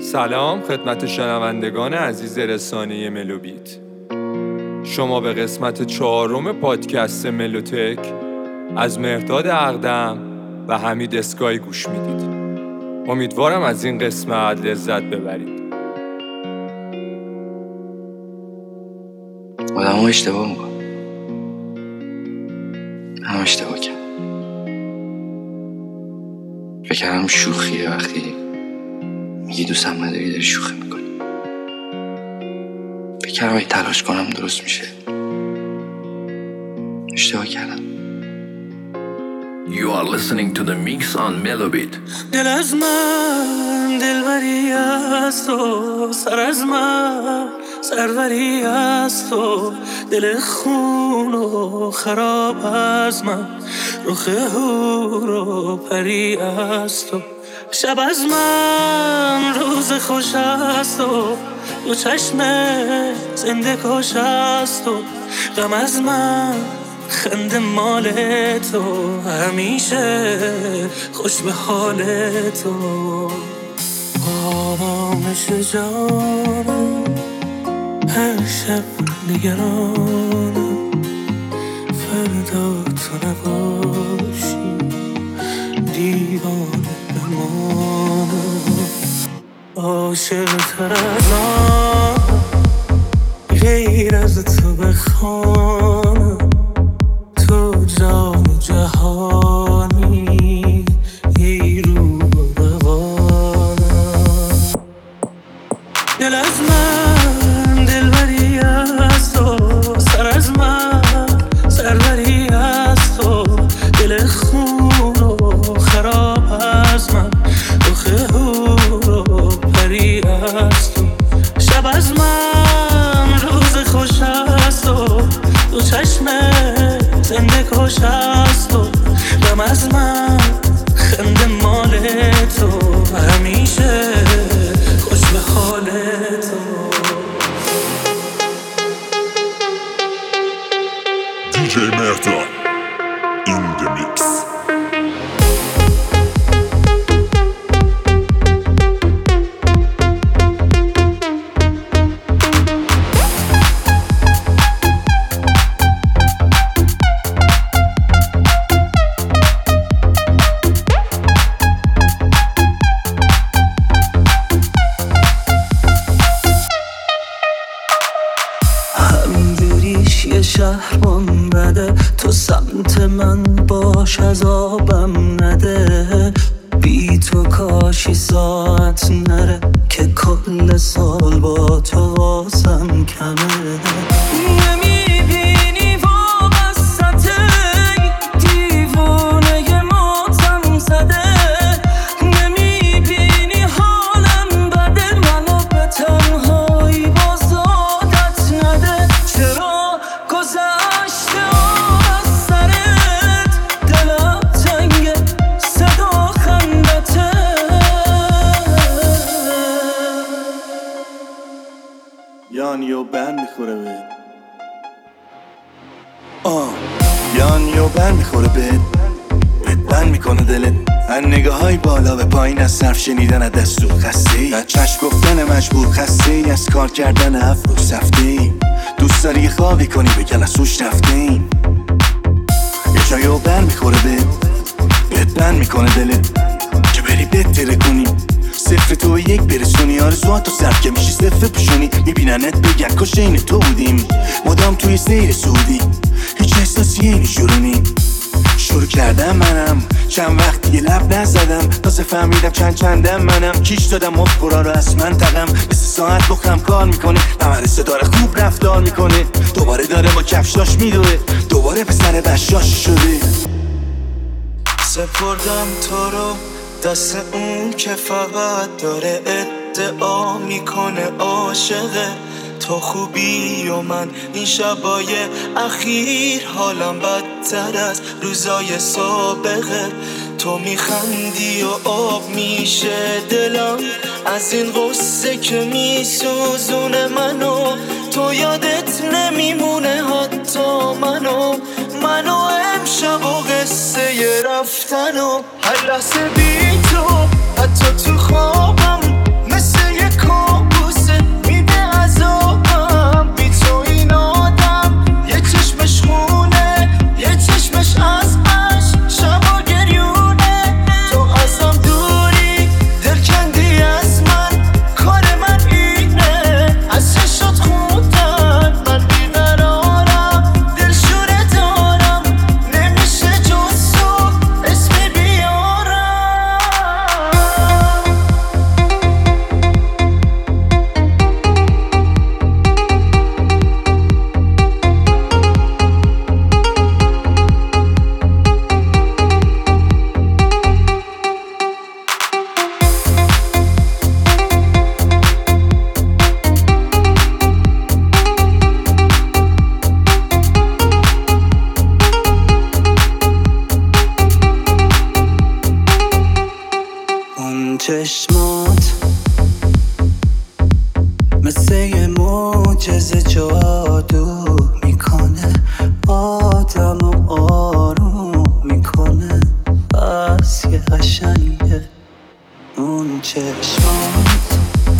سلام خدمت شنوندگان عزیز رسانه ملوبیت. شما به قسمت 4 پادکست ملوتک از مهرداد اقدم و حمید اسکای گوش میدید. امیدوارم از این قسمت لذت ببرید. آدم ها اشتباه میکن. هم اشتباه کرد. فکرم شوخیه وقتی میگی دوستم نداری داری شوخی میکنی. فکرم اگه تلاش کنم درست میشه. اشتباه کردم. You are listening to the mix on Melobit. دل از من دلبری از تو، سر از من سروری از تو، دل خون و خراب از من، رخ هور و پری از تو، شب از من روز خوش از تو، دو چشم زنده کش از تو، غم از من خنده مال تو، همیشه خوش به حال تو. آرامش جانم هر شب نگرانم، فردا تو نباشی دیوانه بمانم. عاشق تر از آن غیر از تو بخوانم، تو جان جهانی ای رو روانم. دل از من دلبری از تو، سر از من سروری از تو، دل خون و خراب از من، رخ هور و پری از تو، شب از من روز خوش از تو، دو چشم زنده کش از تو، غم از من خنده مال تو، همیشه خوش به حال تو. DJ مهرداد in the mix. یه شهرم بده، تو سمت من باش عذابم نده، بی تو کاشی ساعت نره که کل سال با تو واسم کمه. نمیبینی وابسته دیوونه ماتم زده، نمیبینی حالم بده منو به تنهایی باز عادت نده. چرا گذشته از سرت دلم تنگه صدا خندته، یانیو بند میخوره به یانیو بند میخوره به بند میکنه دلت، هر نگاه های بالا به پایین از صرف شنیدن از دستور خسته ای، از چشم گفتن مجبور خسته ای، از کار کردن افرو سفته ای، دوست داری یه خوابی کنی بگن از سوش رفته ای، یه جایو بند میخوره بهت بند میکنه دلت که بری بهتره کنی، صفر تو یک برسونی، آرزوهاتو سر که میشی صفر پوشونی، میبیننت بگن کاش این تو بودیم، مدام توی سیر سعودی، هیچ احساسی اینی شورونی. شروع کردم منم چند وقت دیگه لب نزدم، تازه فهمیدم چندم منم، کیش دادم مفکورا رو از من تقم، به 3 ساعت بخم کار میکنه، نمرسه داره خوب رفتار میکنه، دوباره داره با کفشاش میدوه، دوباره پسر بشاش شده. سپردم تو رو دست اون که فقط داره ادعا میکنه عاشقه، تو خوبی و من این شبای اخیر حالم بدتر از روزای سابقه، تو میخندی و آب میشه دلم از این غصه که میسوزونه منو، تو یادت نمیمونه حتی منو امشب و قصه رفتن و هر لحظه بی تو، حتی تو خوابم مثل چشمات مثل یه معجزه جادو میکنه، آدم آروم میکنه، بس یه قشنگه اون چشمات،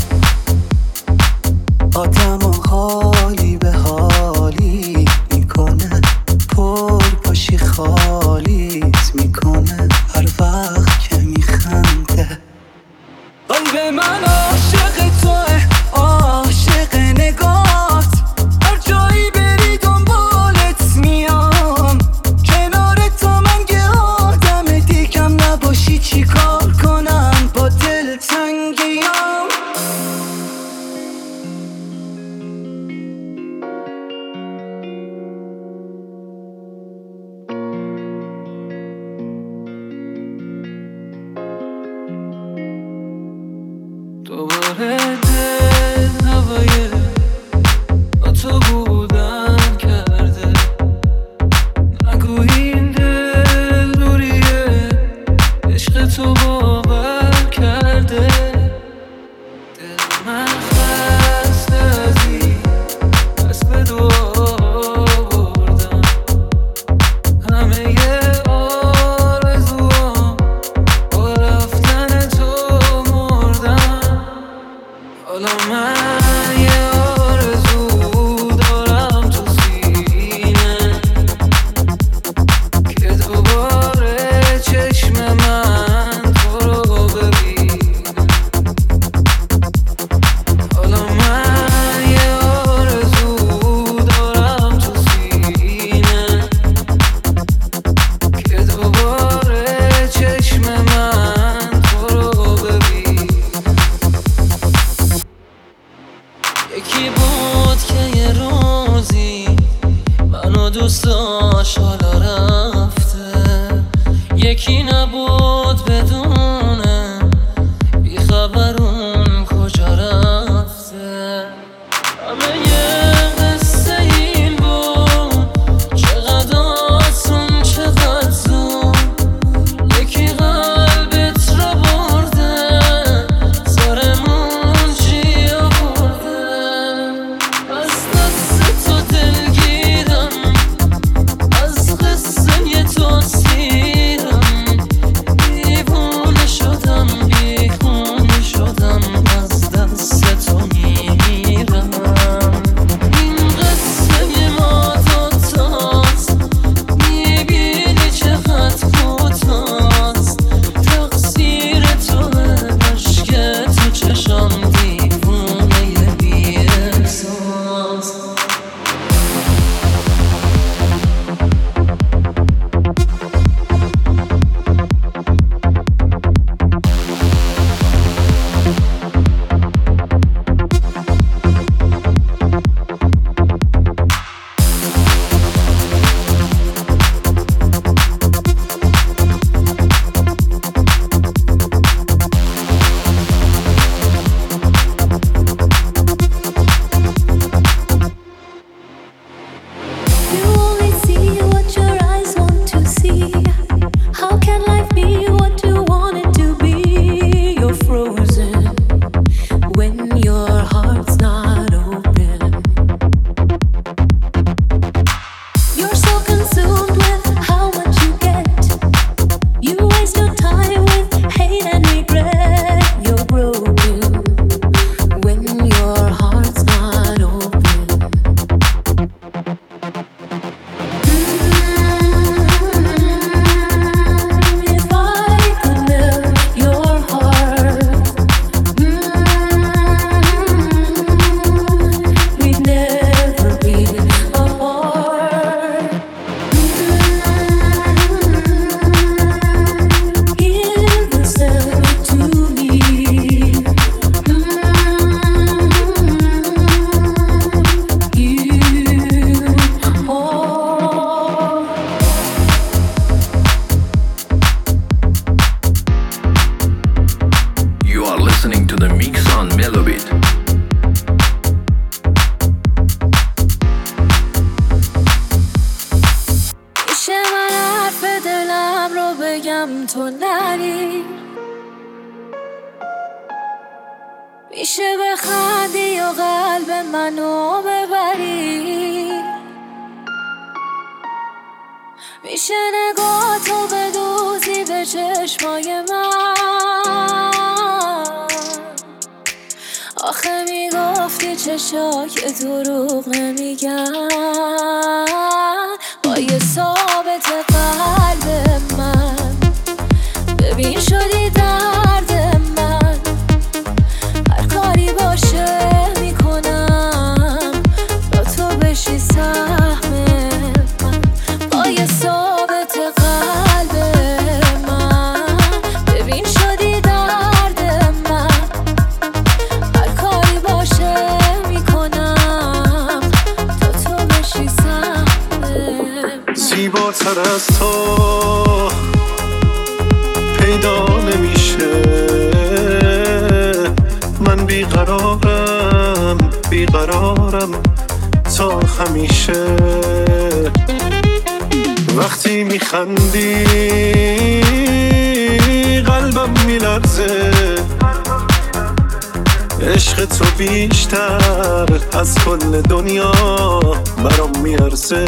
آدم حالی به حالی میکنه، پر پاشی خالیت میکنه هر وقت که میخنده. قلب من عاشق توه، عاشق نگات، هر جایی بری دنبالت میام، کنار تو من که آدم دیگم نباشی چی کار کنم با دل تنگیام. دوباره دل هوای با تو بودن کرده، نگو این دل دوریه، عشق تو باور کرده. دل من خسته ازی بس به دعا بردم، همه آرزوام با رفتن تو مردم. حالا من یه آرزو دارم تو سینه که دوباره چشم من تو رو ببینه. حالا من یه آرزو دارم تو سینه که دوباره چشم من تو رو ببینه. یکی بود که یه روزی منو دوست داشت حالا رفته، یکی نبود بدونه بیخبر اون کجا رفته. همه یه قصه این بود، چقدر آسون چقدر زود، یکی قلبت رو برده سرمون چی آورده. از دست تو دلگیرم، از قصه تو سیرم، دیوونه شدم بیخونه شدم، از دست تو میرم. این قصه ما دوتاست، میبینی چقدر کوتاست، تقصیر توه اشک تو چشم، دیوونه بی احساس. You only see what your eyes want to see. How can life be what you want it to be? You're frozen when your heart's not open. You're so consumed with how much you get. You waste your time with hate and regret. You're broken when your heart's not open. If I could melt your heart, we'd never be apart. Give yourself to me. You are listening to the mix on Melobit. میشه من حرف دلم رو بگم تو نری، میشه بخندی و قلب منو ببری، میشه نگاهتو بدوزی به چشمای من. آخه میگفتی چشای دروغ نمیگن، با یه ثابت قلب من ببین شدی درد من. هر کاری باشه میکنم با تو بشی سهم من، با یه ثابت قلب من ببین شدی درد من. هر کاری باشه میکنم تا تو بشی سهم من. زیباتر از تو پیدا نمیشه، من بیقرارم تا همیشه. وقتی میخندی قلبم میلرزه، عشق تو بیشتر از کل دنیا برام میارزه.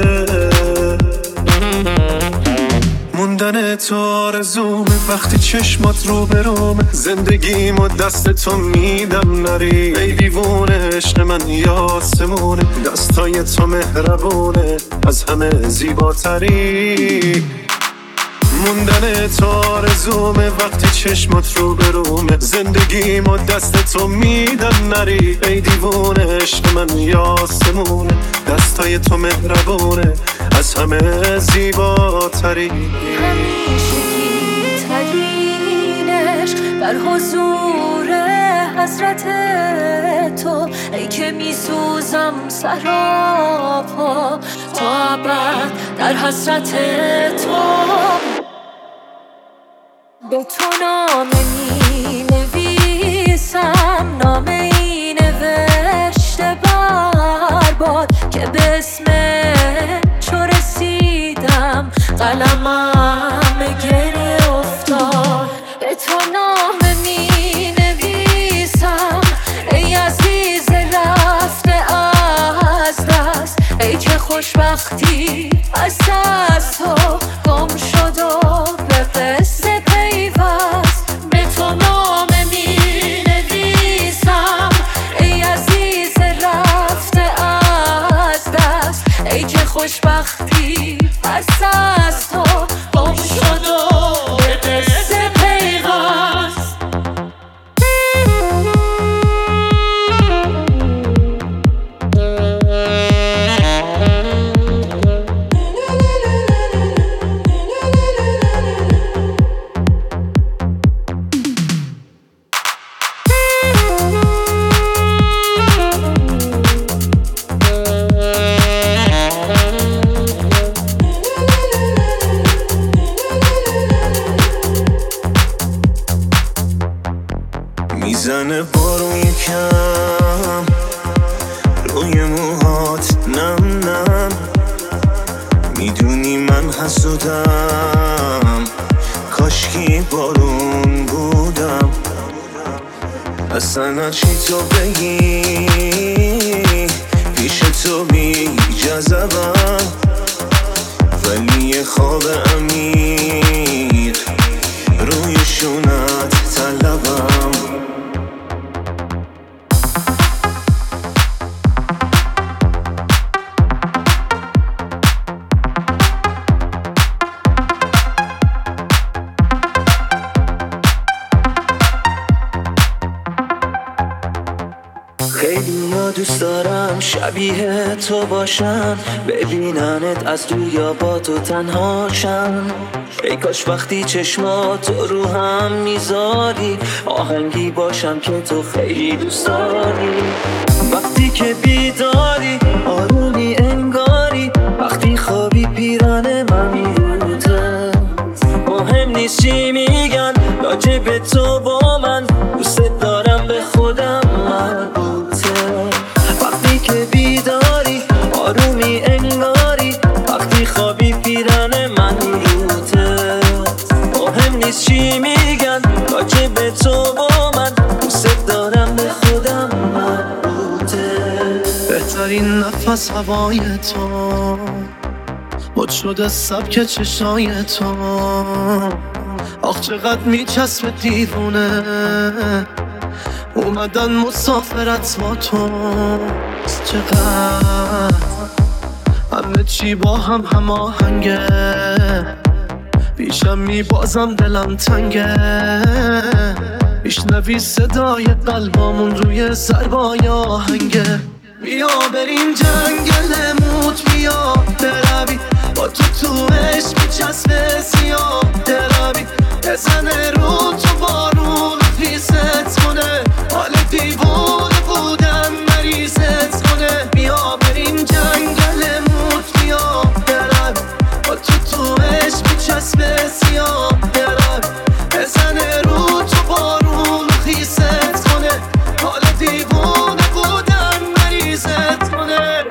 موندن تو آرزومه، وقتی چشمات رو برومه، زندگیمو دست تو میدم نری. ای دیوونه عشق من یاسمونه، دستای تو مهربونه از همه زیباتری. موندن تو آرزومه، وقتی چشمات رو برومه، زندگیمو دست تو میدم نری. ای دیوونه عشق من یاسمونه، دستای تو مهربونه از همه زیباتری. همیشگی ترین عشق در حضور حضرت تو، ای که میسوزم سراپا تا ابد در حسرت تو. به تو نامه می نویسم، نامه ای نوشته برباد که به اسم چو رسیدم قلمم گره افتاد. به تو نامه می نویسم ای عزیز رفته از دست، ای که خوشبختی از دست تو گم شد و به قصه پیوست. به تو نامه می نویسم ای عزیز رفته از دست، ای که خوشبختی از دست تو گم شد و به قصه پیوست. میزنه بارون یکم روی موهات نم نم، میدونی من حسودم کاشکی بارون بودم. اصلا چی تو بگی پیش تو بی جذبم، ولی یه خواب عمیق روی شونت طلبم. خیلی دوست دارم شبیه تو باشم، ببیننت از تو یا با تو تنهاشم. ای کاش وقتی چشمات رو هم میذاری آهنگی باشم که تو خیلی دوست داری. وقتی که بیداری آرومی انگاری، وقتی خوابی پیرانه من میروته. مهم نیست چی میگن راجع به تو با من، دوست دارم به خودم مربوطه. وقتی که بیداری آرومی انگاری، وقتی خوابی پیرانه من میروته. مهم نیست چی میگن راجع به تو با من، دوست دارم به آخرین نفس هوای تو مد شده سبک چشای تو آخ چقدر میچسبه دیوونه اومدن مسافرت با تو چقدر همه چی با هم هماهنگه پیشم میبازم دلم تنگه میشنوی صدای قلبامون روی ضربای آهنگه بیا بریم جنگل موت بیا بروی با تو عشق میچسبه سیاه بروی بزنه رو تو بارون پیست کنه حال دیوونه بودن مریضت کنه بیا بریم جنگل موت بیا بروی با تو عشق میچسبه سیاه بروی بزنه رو تو بارون خیست کنه حال دیوونه بودن مریضت کنه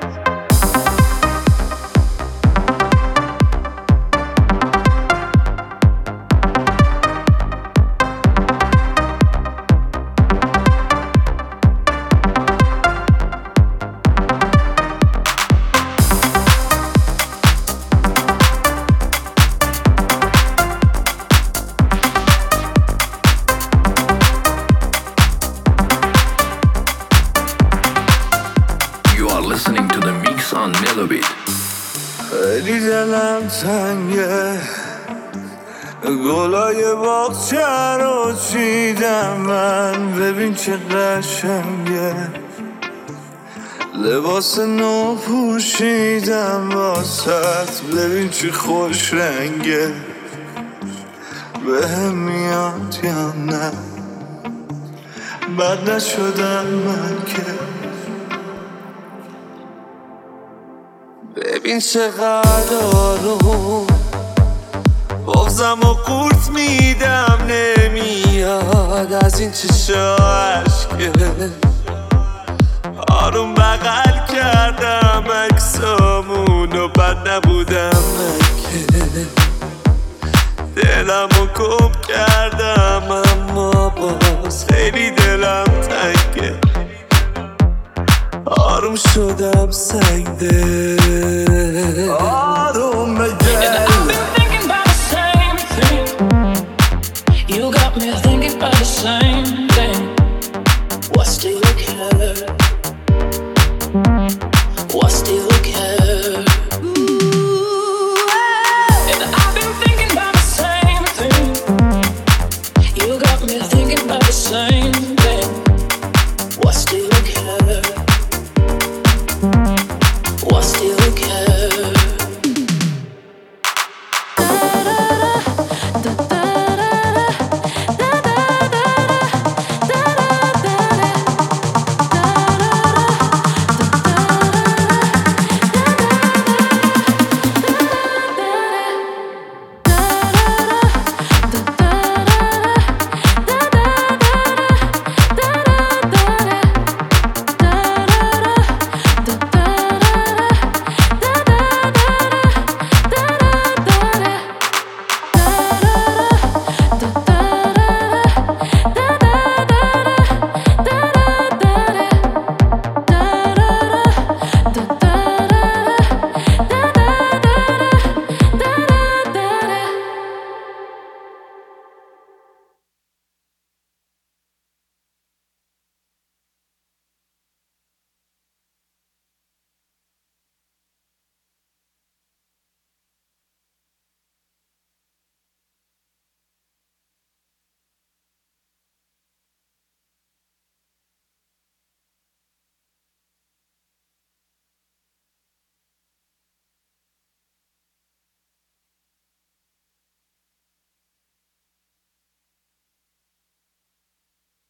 Listening to the mix on Melobit. خیلی دلم تنگه گلای باغچه رو چیدم من ببین چه قشنگه لباس نو پوشیدم واسط ببین چه خوش رنگه بهم میاد یا نه بد نشدم من که ببین چقدر آروم بغزم و قورت میدم نمیاد از این چشا عشقه آروم بغل کردم عکسامون و بد نبودم من که دلمو گم کردم اما باز خیلی دلم تنگه آروم شدم سنگده آروم بگه I've been thinking about the same thing. You got me thinking about the same thing. What do you care?